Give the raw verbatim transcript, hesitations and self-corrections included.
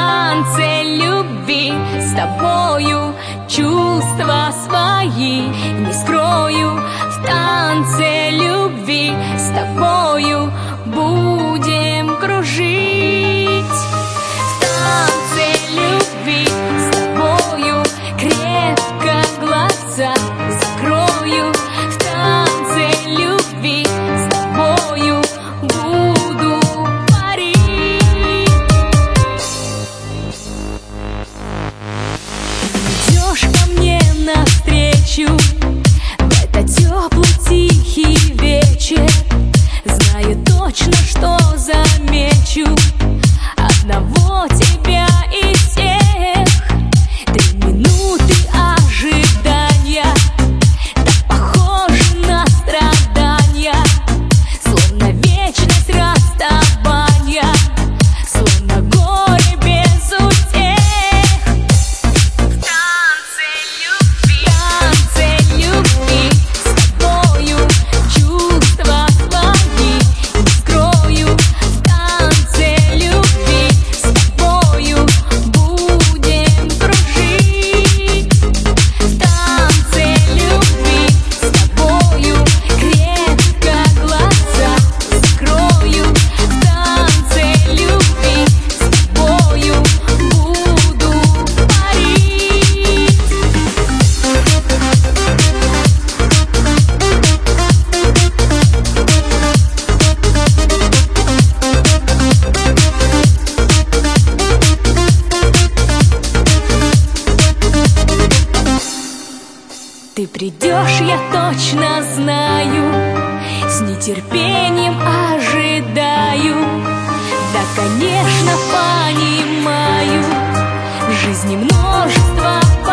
танце любви с тобою чувства свои не скрою. В танце любви с тобою будем кружить. В танце любви с тобою крепко глаза закрою. В танце любви с тобою буду парить. Идешь ко мне навстречу в этот теплый тихий вечер. Знаю точно, что замечу одного тебя из всех. Три минуты ожидания так похожи на страдания, словно вечность расставания, словно горе без утех. В танце любви, танце любви с тобою чувства свои не скрою. В танце любви с тобою будем кружить. В танце любви с тобою крепко глаза закрою. В танце любви с тобою буду парить. Ты придешь, я точно знаю, с нетерпением ожидаю. Да, конечно, понимаю, в жизни множество